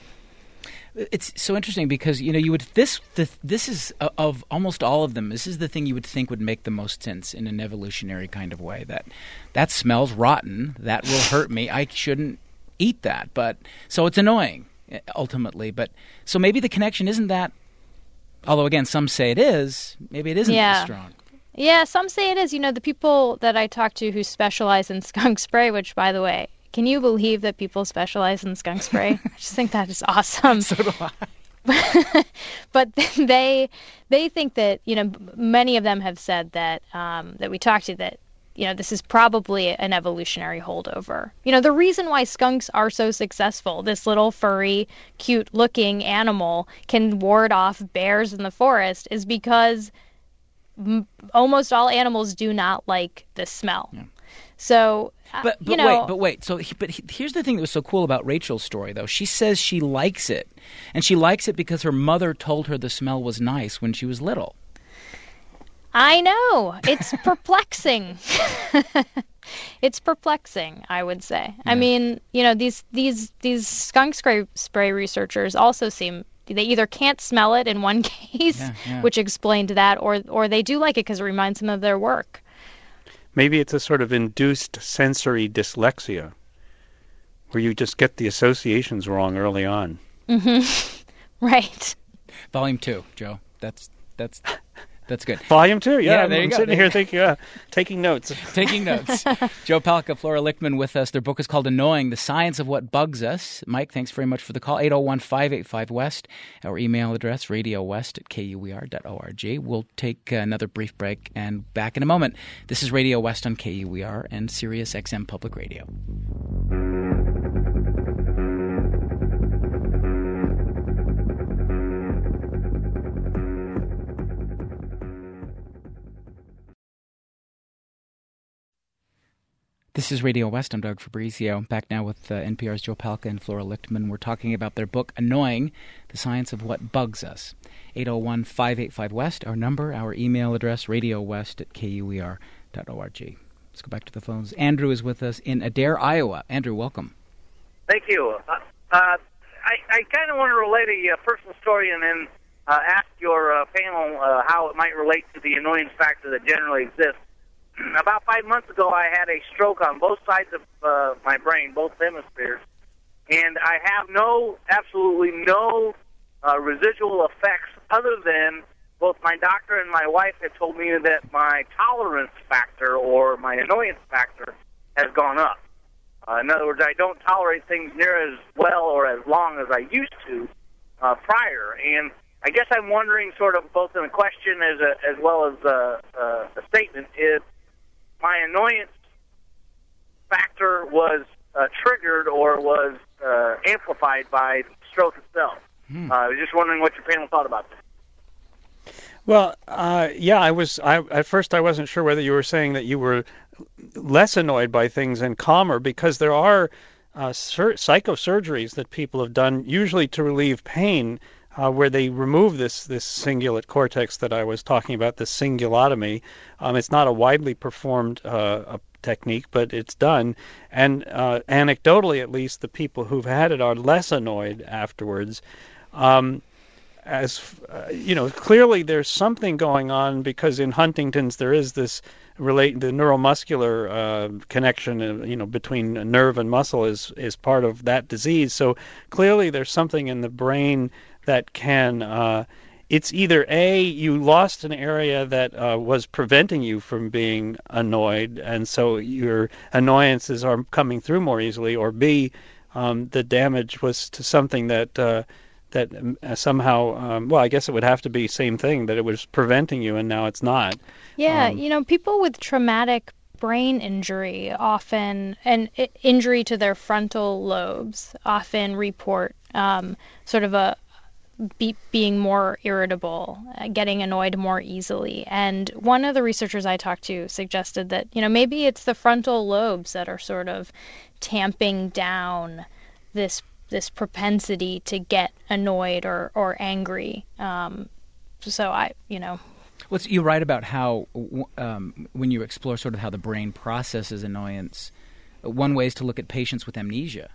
Speaker 1: It's so interesting because, you know, you would this the, this is uh, of almost all of them. This is the thing you would think would make the most sense in an evolutionary kind of way. That that smells rotten. That will hurt me. I shouldn't eat that. But so it's annoying ultimately. But so maybe the connection isn't that. Although again, some say it is. Maybe it isn't
Speaker 3: yeah.
Speaker 1: as strong.
Speaker 3: Yeah, some say it is. You know, the people that I talk to who specialize in skunk spray, which, by the way, can you believe that people specialize in skunk spray? I just think that is awesome.
Speaker 1: So do I.
Speaker 3: But they they think that, you know, many of them have said that um, that we talked to that, you know, this is probably an evolutionary holdover. You know, the reason why skunks are so successful, this little furry, cute-looking animal can ward off bears in the forest, is because m- almost all animals do not like the smell. Yeah. So, uh,
Speaker 1: but, but
Speaker 3: you know,
Speaker 1: wait, but wait. So, but here's the thing that was so cool about Rachel's story, though. She says she likes it, and she likes it because her mother told her the smell was nice when she was little.
Speaker 3: I know. It's perplexing. It's perplexing, I would say. Yeah. I mean, you know, these these these skunk spray spray researchers also seem they either can't smell it in one case, yeah, yeah. which explained that, or or they do like it because it reminds them of their work.
Speaker 2: Maybe it's a sort of induced sensory dyslexia, where you just get the associations wrong early on.
Speaker 3: Mm-hmm. Right.
Speaker 1: Volume two, Joe. That's that's that's good.
Speaker 2: Volume two, yeah.
Speaker 1: yeah
Speaker 2: I'm,
Speaker 1: there you
Speaker 2: I'm
Speaker 1: go.
Speaker 2: sitting
Speaker 1: there
Speaker 2: here thinking, uh, taking notes.
Speaker 1: Taking notes. Joe Palca, Flora Lichtman with us. Their book is called Annoying, The Science of What Bugs Us. Mike, thanks very much for the call. eight oh one, five eight five, West. Our email address, radio west at k u e r dot org. We'll take another brief break and back in a moment. This is Radio West on K U E R and Sirius X M Public Radio. This is Radio West. I'm Doug Fabrizio. Back now with uh, N P R's Joe Palca and Flora Lichtman. We're talking about their book, Annoying, The Science of What Bugs Us. eight oh one, five eight five, West, our number, our email address, radio west at k u e r dot org. Let's go back to the phones. Andrew is with us in Adair, Iowa. Andrew, welcome.
Speaker 6: Thank you. Uh, uh, I, I kind of want to relate a uh, personal story and then uh, ask your uh, panel uh, how it might relate to the annoyance factor that generally exists. About five months ago, I had a stroke on both sides of uh, my brain, both hemispheres, and I have no, absolutely no uh, residual effects other than both my doctor and my wife had told me that my tolerance factor or my annoyance factor has gone up. Uh, in other words, I don't tolerate things near as well or as long as I used to uh, prior, and I guess I'm wondering, sort of both in a question as a, as well as a, a, a statement, is my annoyance factor was uh, triggered or was uh, amplified by the stroke itself. Hmm. Uh, I was just wondering what your panel thought about that.
Speaker 2: Well, uh, yeah, I was. I, at first, I wasn't sure whether you were saying that you were less annoyed by things and calmer, because there are uh, sur- psychosurgeries that people have done, usually to relieve pain, uh, where they remove this this cingulate cortex that I was talking about, this cingulotomy. Um, it's not a widely performed uh, a technique, but it's done. And uh, anecdotally, at least, the people who've had it are less annoyed afterwards. Um, as uh, you know, clearly there's something going on, because in Huntington's there is this relate the neuromuscular uh, connection, uh, you know, between nerve and muscle is is part of that disease. So clearly there's something in the brain that can. Uh, it's either A, you lost an area that uh, was preventing you from being annoyed, and so your annoyances are coming through more easily, or B, um, the damage was to something that. Uh, that uh, somehow, um, well, I guess it would have to be same thing, that it was preventing you and now it's not.
Speaker 3: Yeah,
Speaker 2: Um,
Speaker 3: you know, people with traumatic brain injury often, and i- injury to their frontal lobes, often report um, sort of a be- being more irritable, uh, getting annoyed more easily. And one of the researchers I talked to suggested that, you know, maybe it's the frontal lobes that are sort of tamping down this this propensity to get annoyed or, or angry. Um, so I, you know.
Speaker 1: Well, you write about how um, when you explore sort of how the brain processes annoyance, one way is to look at patients with amnesia.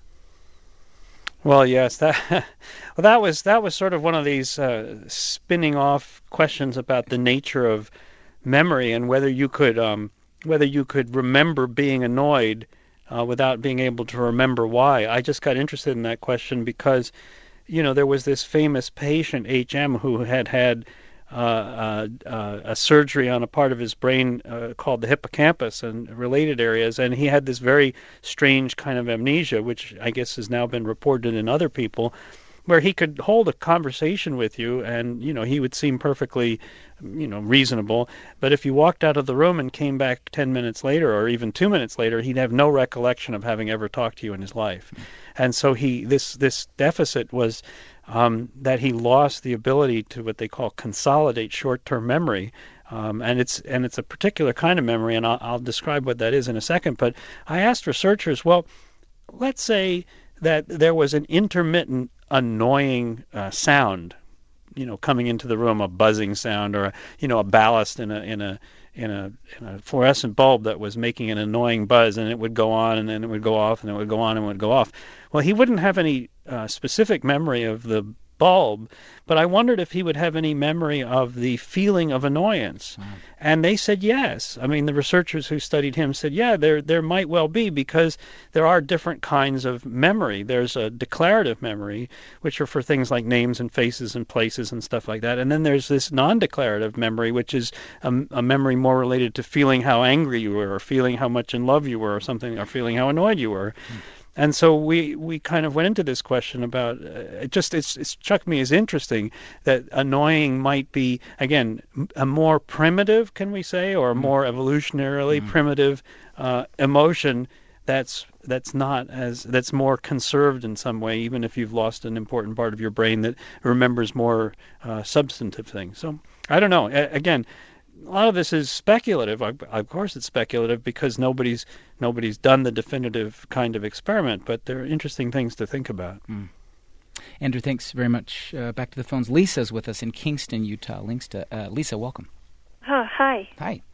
Speaker 2: Well, yes, that well, that was that was sort of one of these uh, spinning off questions about the nature of memory and whether you could um, whether you could remember being annoyed Uh, without being able to remember why. I just got interested in that question because, you know, there was this famous patient, H M, who had had uh, uh, uh, a surgery on a part of his brain uh, called the hippocampus and related areas, and he had this very strange kind of amnesia, which I guess has now been reported in other people, where he could hold a conversation with you and, you know, he would seem perfectly, you know, reasonable. But if you walked out of the room and came back ten minutes later or even two minutes later, he'd have no recollection of having ever talked to you in his life. And so he, this, this deficit was um, that he lost the ability to what they call consolidate short-term memory. Um, and it's and it's a particular kind of memory, and I'll, I'll describe what that is in a second. But I asked researchers, well, let's say that there was an intermittent annoying uh, sound, you know, coming into the room, a buzzing sound, or a, you know, a ballast in a in a in a in a fluorescent bulb that was making an annoying buzz, and it would go on, and then it would go off, and it would go on, and it would go off. Well, he wouldn't have any uh, specific memory of the bulb, but I wondered if he would have any memory of the feeling of annoyance. Wow. And they said yes. I mean, the researchers who studied him said, yeah, there there might well be, because there are different kinds of memory. There's a declarative memory, which are for things like names and faces and places and stuff like that. And then there's this non-declarative memory, which is a, a memory more related to feeling how angry you were, or feeling how much in love you were, or something, or feeling how annoyed you were. Mm. And so we, we kind of went into this question about uh, it just it's, it struck me as interesting that annoying might be, again, a more primitive, can we say, or a more evolutionarily mm. primitive uh, emotion that's that's not as that's more conserved in some way, even if you've lost an important part of your brain that remembers more uh, substantive things. So I don't know. A- again. A lot of this is speculative. Of course, it's speculative because nobody's nobody's done the definitive kind of experiment. But there are interesting things to think about.
Speaker 1: Mm. Andrew, thanks very much. Uh, back to the phones. Lisa's with us in Kingston, Utah. Links to uh, Lisa. Welcome.
Speaker 7: Oh, hi.
Speaker 1: Hi.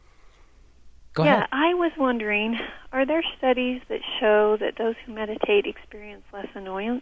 Speaker 1: Go
Speaker 7: yeah,
Speaker 1: ahead.
Speaker 7: I was wondering, are there studies that show that those who meditate experience less annoyance?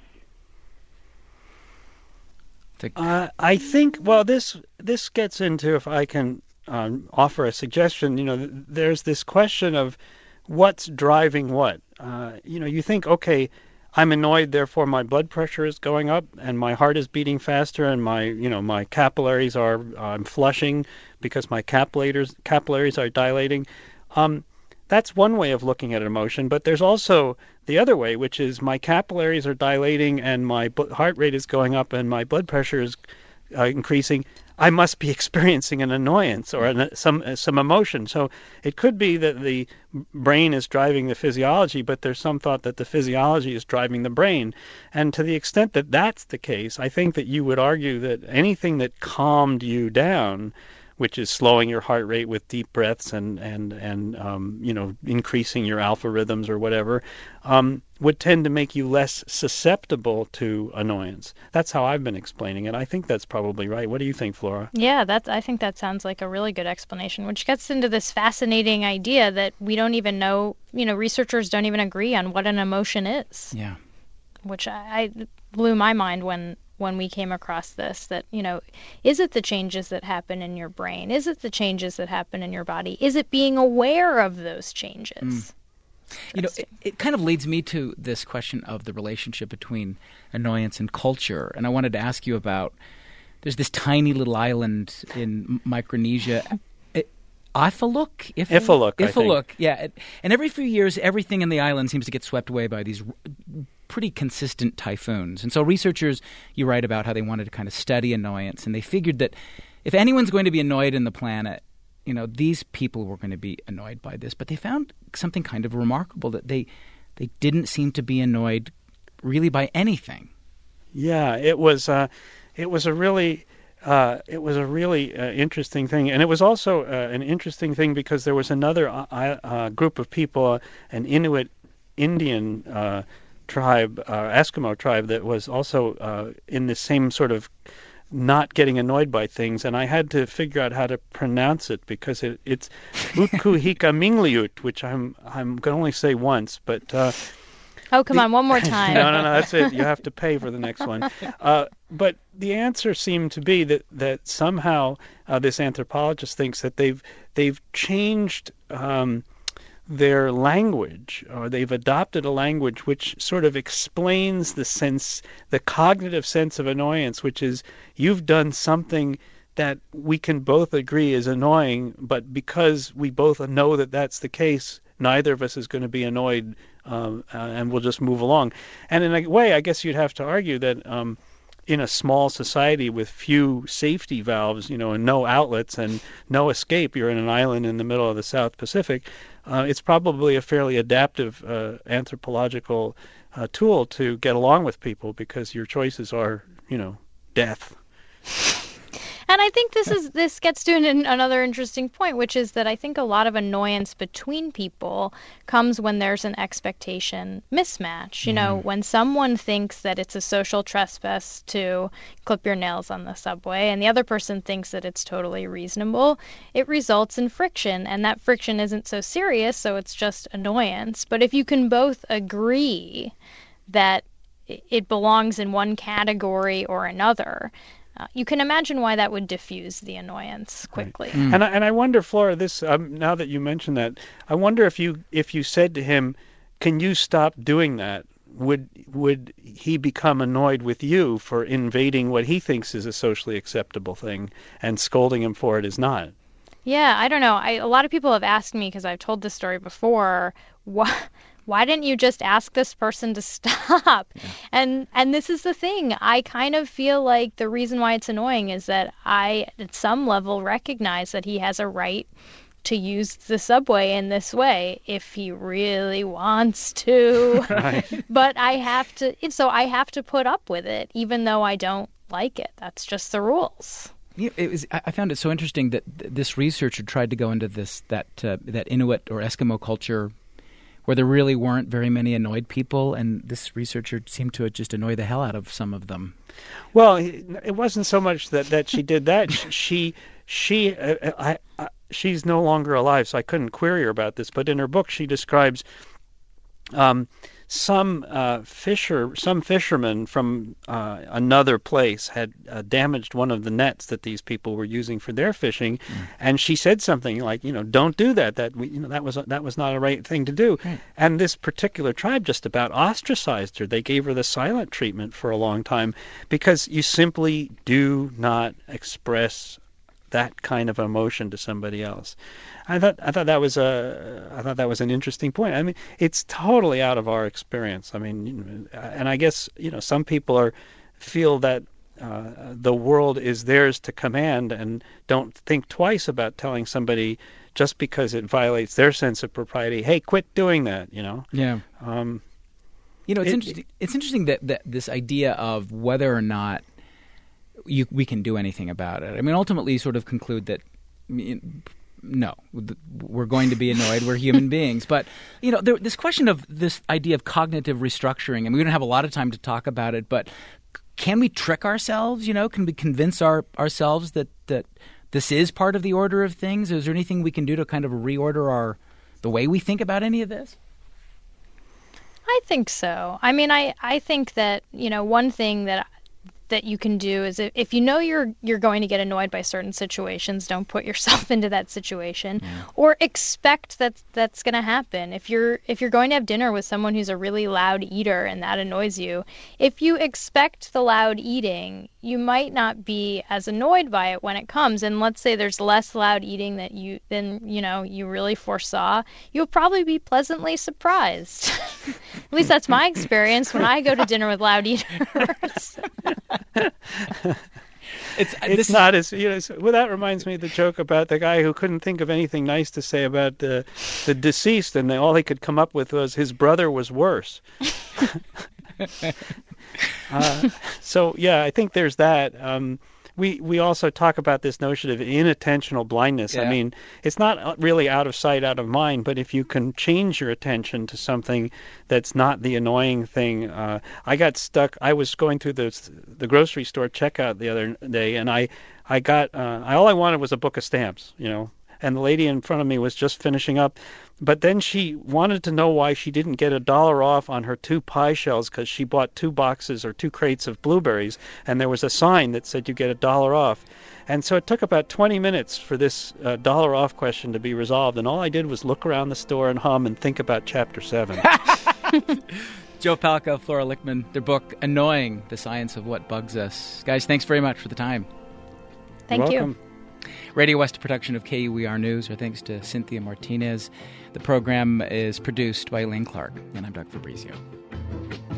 Speaker 2: Uh, I think. Well, this this gets into, if I can. Um, offer a suggestion, you know, th- there's this question of what's driving what. Uh, you know, you think, okay, I'm annoyed, therefore my blood pressure is going up and my heart is beating faster and my, you know, my capillaries are, I'm flushing because my capillaries, capillaries are dilating. Um, that's one way of looking at emotion, but there's also the other way, which is my capillaries are dilating and my b- heart rate is going up and my blood pressure is uh, increasing, I must be experiencing an annoyance or an, some uh, some emotion. So it could be that the brain is driving the physiology, but there's some thought that the physiology is driving the brain. And to the extent that that's the case, I think that you would argue that anything that calmed you down, which is slowing your heart rate with deep breaths and and and um, you know, increasing your alpha rhythms or whatever, um, would tend to make you less susceptible to annoyance. That's how I've been explaining it. I think that's probably right. What do you think, Flora?
Speaker 3: Yeah, that's. I think that sounds like a really good explanation, which gets into this fascinating idea that we don't even know. You know, researchers don't even agree on what an emotion is.
Speaker 1: Yeah,
Speaker 3: which I, I blew my mind when. when we came across this, that, you know, is it the changes that happen in your brain? Is it the changes that happen in your body? Is it being aware of those changes?
Speaker 1: Mm. You know, it, it kind of leads me to this question of the relationship between annoyance and culture. And I wanted to ask you about, there's this tiny little island in Micronesia, Ifaluk?
Speaker 2: Ifaluk, I
Speaker 1: Ifaluk,
Speaker 2: think.
Speaker 1: yeah. And every few years, everything in the island seems to get swept away by these pretty consistent typhoons. And so researchers, you write about how they wanted to kind of study annoyance, and they figured that if anyone's going to be annoyed in the planet, you know, these people were going to be annoyed by this. But they found something kind of remarkable, that they they didn't seem to be annoyed really by anything.
Speaker 2: Yeah, it was uh, it was a really uh, it was a really uh, interesting thing, and it was also uh, an interesting thing because there was another uh, uh, group of people, uh, an Inuit Indian uh, tribe, uh, Eskimo tribe, that was also uh, in the same sort of not getting annoyed by things, and I had to figure out how to pronounce it because it, it's Utkuhikamingliut, which I'm I'm going to only say once, but. Uh,
Speaker 3: Oh, come
Speaker 2: the,
Speaker 3: on, one more time.
Speaker 2: no, no, no, that's it. You have to pay for the next one. Uh, but the answer seemed to be that, that somehow uh, this anthropologist thinks that they've they've changed um, their language, or they've adopted a language which sort of explains the sense, the cognitive sense of annoyance, which is you've done something that we can both agree is annoying, but because we both know that that's the case, neither of us is going to be annoyed, um, uh, and we'll just move along. And in a way, I guess you'd have to argue that um, in a small society with few safety valves, you know, and no outlets and no escape, you're in an island in the middle of the South Pacific, uh, it's probably a fairly adaptive uh, anthropological uh, tool to get along with people because your choices are, you know, death.
Speaker 3: And I think this is this gets to an, another interesting point, which is that I think a lot of annoyance between people comes when there's an expectation mismatch. You know, when someone thinks that it's a social trespass to clip your nails on the subway and the other person thinks that it's totally reasonable, it results in friction. And that friction isn't so serious, so it's just annoyance. But if you can both agree that it belongs in one category or another, Uh, you can imagine why that would diffuse the annoyance quickly.
Speaker 2: Right. Mm. And I, and I wonder, Flora, this um, now that you mention that, I wonder if you if you said to him, "Can you stop doing that?" Would would he become annoyed with you for invading what he thinks is a socially acceptable thing and scolding him for it is not?
Speaker 3: Yeah, I don't know. I, a lot of people have asked me, because I've told this story before, why, why didn't you just ask this person to stop? Yeah. And and this is the thing. I kind of feel like the reason why it's annoying is that I, at some level, recognize that he has a right to use the subway in this way if he really wants to.
Speaker 2: Right.
Speaker 3: But I have to, so I have to put up with it, even though I don't like it. That's just the rules.
Speaker 1: Yeah, it was. I found it so interesting that th- this researcher tried to go into this that uh, that Inuit or Eskimo culture, where there really weren't very many annoyed people, and this researcher seemed to just annoy the hell out of some of them.
Speaker 2: Well, it wasn't so much that, that she did that. she she uh, I, I, she's no longer alive, so I couldn't query her about this. But in her book, she describes um, some uh, fisher, some fishermen from uh, another place had uh, damaged one of the nets that these people were using for their fishing, mm. and she said something like, you know, don't do that. That we, you know, that was that was not a right thing to do. Right. And this particular tribe just about ostracized her. They gave her the silent treatment for a long time because you simply do not express that kind of emotion to somebody else. I thought I thought that was a I thought that was an interesting point. I mean, it's totally out of our experience. I mean, and I guess, you know, some people are feel that uh, the world is theirs to command, and don't think twice about telling somebody just because it violates their sense of propriety, hey, quit doing that, you know?
Speaker 1: Yeah.
Speaker 2: Um,
Speaker 1: you know, it's
Speaker 2: it,
Speaker 1: interesting. It's interesting that, that this idea of whether or not you, we can do anything about it. I mean, ultimately, you sort of conclude that no, we're going to be annoyed. We're human beings. But, you know, there, this question of this idea of cognitive restructuring, and we don't have a lot of time to talk about it, but can we trick ourselves? You know, can we convince our, ourselves that, that this is part of the order of things? Is there anything we can do to kind of reorder our the way we think about any of this?
Speaker 3: I think so. I mean, I, I think that, you know, one thing that that you can do is if, if you know you're you're going to get annoyed by certain situations, don't put yourself into that situation, yeah. or expect that that's going to happen. If you're if you're going to have dinner with someone who's a really loud eater and that annoys you, if you expect the loud eating, you might not be as annoyed by it when it comes. And let's say there's less loud eating that you than you know you really foresaw, you'll probably be pleasantly surprised. At least that's my experience when I go to dinner with loud eaters.
Speaker 2: it's it's not as you know. Well, that reminds me of the joke about the guy who couldn't think of anything nice to say about the the deceased, and all he could come up with was his brother was worse. uh, so yeah, I think there's that. Um, we we also talk about this notion of inattentional blindness. Yeah. I mean, it's not really out of sight, out of mind, but if you can change your attention to something that's not the annoying thing. Uh, I got stuck. I was going through the the grocery store checkout the other day, and I I got uh, I, all I wanted was a book of stamps, you know. And the lady in front of me was just finishing up. But then she wanted to know why she didn't get a dollar off on her two pie shells because she bought two boxes or two crates of blueberries, and there was a sign that said you get a dollar off. And so it took about twenty minutes for this uh, dollar off question to be resolved, and all I did was look around the store and hum and think about Chapter seven.
Speaker 1: Joe Palca, Flora Lichtman, their book, Annoying, The Science of What Bugs Us. Guys, thanks very much for the time.
Speaker 3: Thank
Speaker 2: You're welcome.
Speaker 3: you.
Speaker 1: Radio West, a production of K U E R News. Our thanks to Cynthia Martinez. The program is produced by Elaine Clark, and I'm Doug Fabrizio.